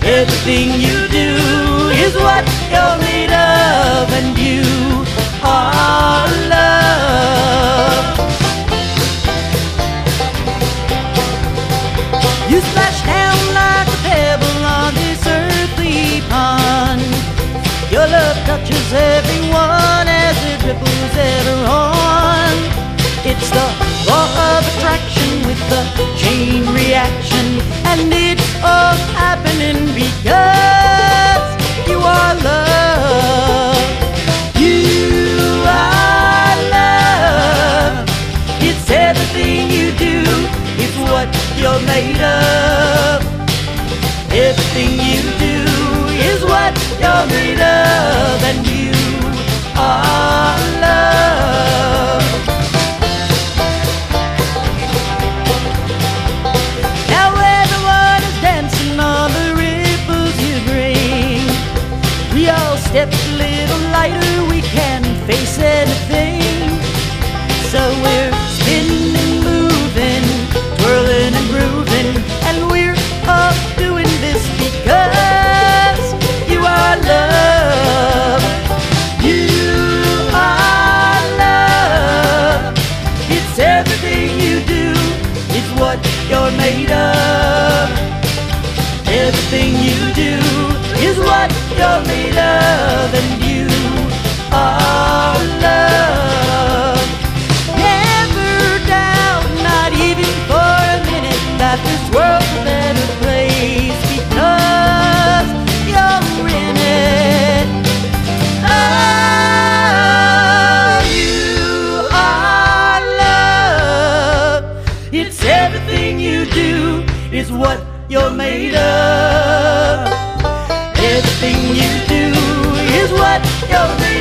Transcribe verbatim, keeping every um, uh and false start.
Everything you do is what you're made of, and you are love. You splash down like a pebble on this earthly pond. Your love touches everyone as it ripples ever on. It's the law of attraction with the chain reaction, and it's all happening because you are love. You are love. It's everything you do, it's what you're made of. Everything you do is what you're made of, and you are love. Now everyone is dancing on the ripples you bring. We all step a little lighter, we can face anything. So we're spinning and moving, twirling and grooving, and we're all doing this because you are love. You are love. It's everything you do, it's what you're made of. Everything you do is what you're made of, and you are love. Never doubt, not even for a minute, that this world's a better place because you're in it. Oh, you are love. It's everything you do is what you're made of. Everything you do is what you're made of.